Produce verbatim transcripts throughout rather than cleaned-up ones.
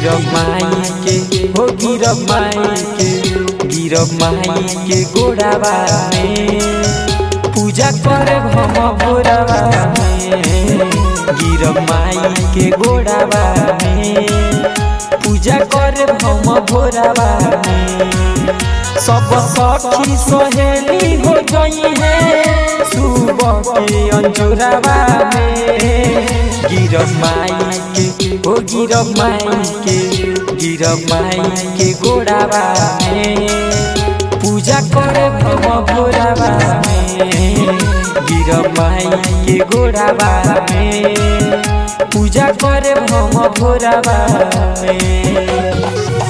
गिरब माई के हो गिरब माई के गिरब माई के गोड़ावा में पूजा करे हम भोरावा में गिरब माई के गोड़ावा में पूजा करे हम भोरावा में सब सखी सहेली हो गई है सुबह के अंजुरावा में गिरब माई के हो गिरब माई के गिरब माई के गोड़ावा में पूजा करे हम भोरावा में गिरब माई के गोड़ावा में पूजा करे हम भोरावा में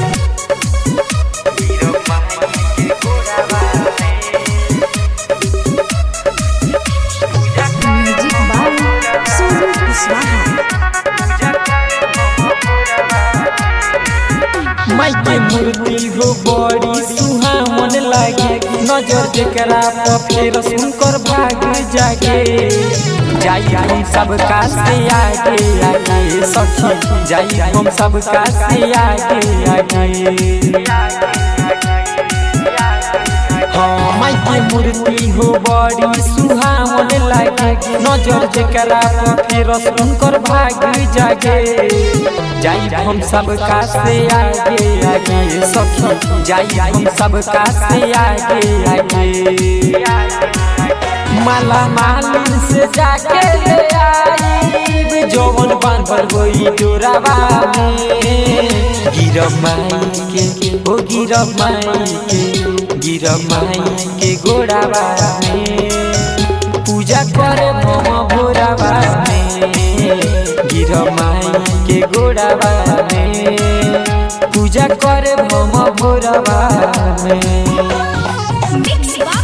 माई के मूर्ति हो बड़ी सुहावन लागे नजर जेकरा पर फेर सुनकर भाग जागे जाई हम सबका से आगे आगे सखी जाई हम सबका से आगे आगे हाँ माई के मूर्ति हो बड़ी सुहावन लागे नजर जेकरा पर फेर सुनकर भाग जागे जाई हम सबका से आगे आगे सखी जाई हम सबका से आगे आगे माला मालिन से जाके ले आई जौवन बांधल होई डोरावा में गिरब माई के हो गिरब माई के गिरब माई के गोड़ावा में पूजा करे हम भोरावा में गिरब माई के गोड़ावा में पूजा करे हम भोरावा में।